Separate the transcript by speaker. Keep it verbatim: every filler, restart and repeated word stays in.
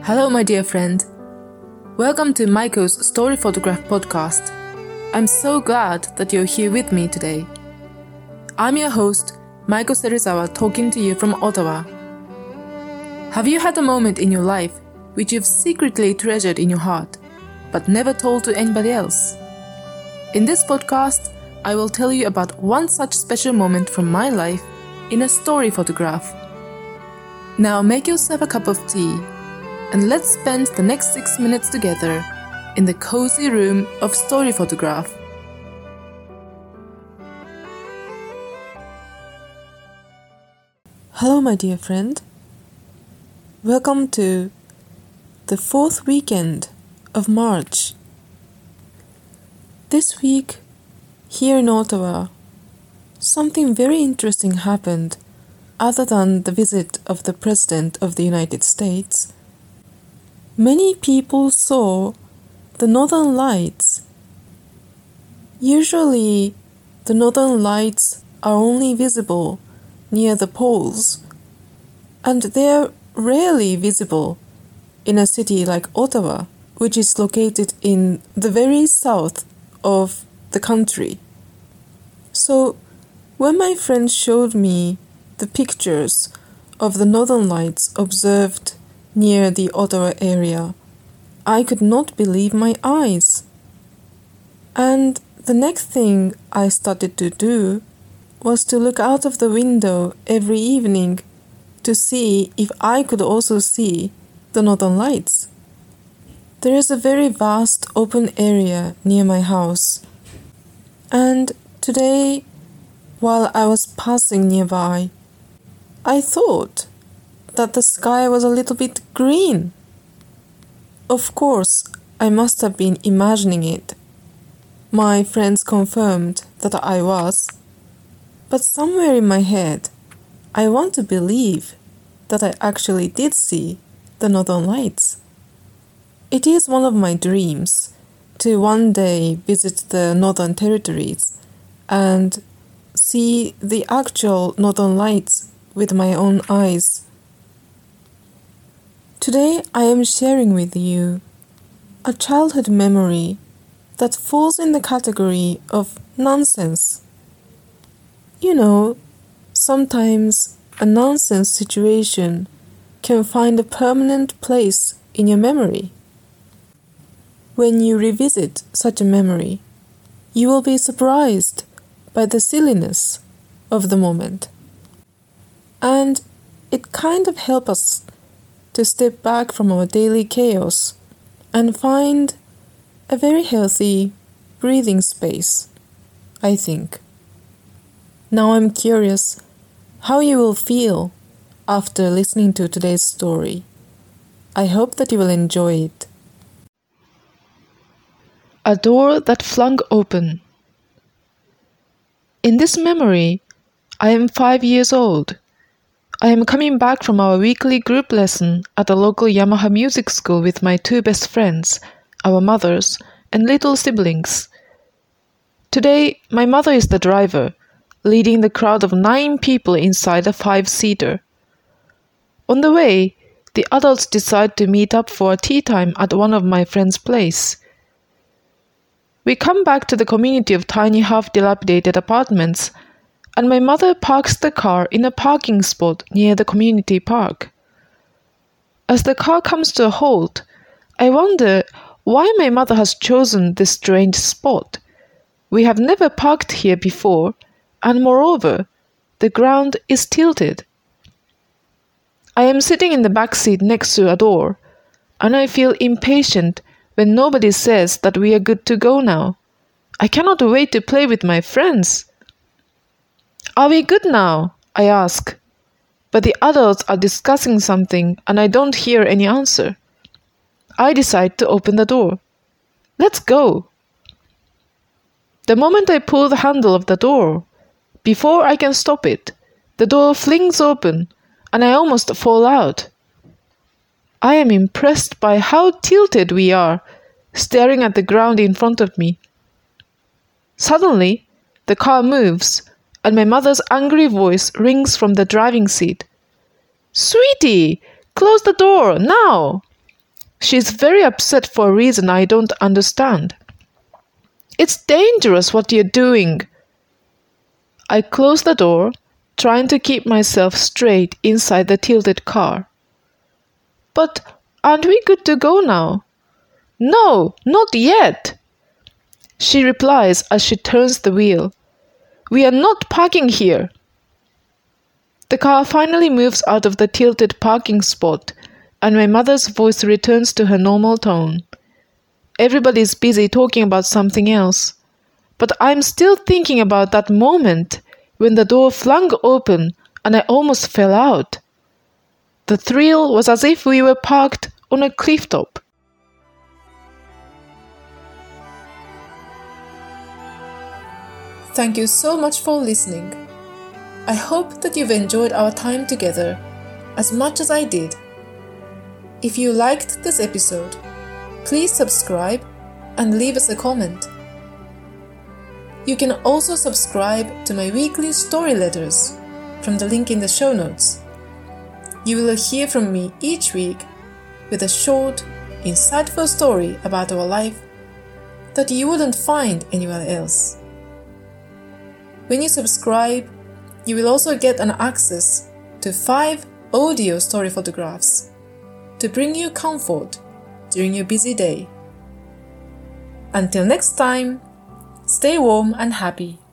Speaker 1: Hello, my dear friend. Welcome to Maiko's Story Photograph podcast. I'm so glad that you're here with me today. I'm your host, Maiko Serizawa, talking to you from Ottawa. Have you had a moment in your life which you've secretly treasured in your heart, but never told to anybody else? In this podcast, I will tell you about one such special moment from my life in a story photograph. Now make yourself a cup of tea, and let's spend the next six minutes together in the cozy room of story photograph. Hello, my dear friend. Welcome to the fourth weekend of March. This week, here in Ottawa, something very interesting happened other than the visit of the President of the United States. Many people saw the Northern Lights. Usually, the Northern Lights are only visible near the poles, and they're rarely visible in a city like Ottawa, which is located in the very south of the country. So, when my friend showed me the pictures of the Northern Lights observed near the Ottawa area, I could not believe my eyes. And the next thing I started to do was to look out of the window every evening to see if I could also see the Northern Lights. There is a very vast open area near my house, and today, while I was passing nearby, I thought that the sky was a little bit green. Of course, I must have been imagining it. My friends confirmed that I was, but somewhere in my head, I want to believe that I actually did see the Northern Lights. It is one of my dreams to one day visit the Northern Territories and see the actual Northern Lights with my own eyes. Today I am sharing with you a childhood memory that falls in the category of nonsense. You know, sometimes a nonsense situation can find a permanent place in your memory. When you revisit such a memory, you will be surprised by the silliness of the moment. And it kind of helps us to step back from our daily chaos and find a very healthy breathing space, I think. Now I'm curious how you will feel after listening to today's story. I hope that you will enjoy it. A door that flung open. In this memory, I am five years old. I am coming back from our weekly group lesson at the local Yamaha music school with my two best friends, our mothers, and little siblings. Today, my mother is the driver, leading the crowd of nine people inside a five-seater. On the way, the adults decide to meet up for a tea time at one of my friends' place. We come back to the community of tiny half-dilapidated apartments, and my mother parks the car in a parking spot near the community park. As the car comes to a halt, I wonder why my mother has chosen this strange spot. We have never parked here before, and moreover, the ground is tilted. I am sitting in the back seat next to a door, and I feel impatient when nobody says that we are good to go now. I cannot wait to play with my friends. Are we good now? I ask. But the adults are discussing something and I don't hear any answer. I decide to open the door. Let's go. The moment I pull the handle of the door, before I can stop it, the door flings open and I almost fall out. I am impressed by how tilted we are, staring at the ground in front of me. Suddenly, the car moves, and my mother's angry voice rings from the driving seat. "Sweetie, close the door, now!" She's very upset for a reason I don't understand. It's dangerous what you're doing. I closed the door, trying to keep myself straight inside the tilted car. But aren't we good to go now? No, not yet, she replies as she turns the wheel. We are not parking here. The car finally moves out of the tilted parking spot, and my mother's voice returns to her normal tone. Everybody's busy talking about something else, but I'm still thinking about that moment when the door flung open and I almost fell out. The thrill was as if we were parked on a cliff top. Thank you so much for listening. I hope that you've enjoyed our time together as much as I did. If you liked this episode, please subscribe and leave us a comment. You can also subscribe to my weekly story letters from the link in the show notes. You will hear from me each week with a short, insightful story about our life that you wouldn't find anywhere else. When you subscribe, you will also get an access to five audio story photographs to bring you comfort during your busy day. Until next time, stay warm and happy.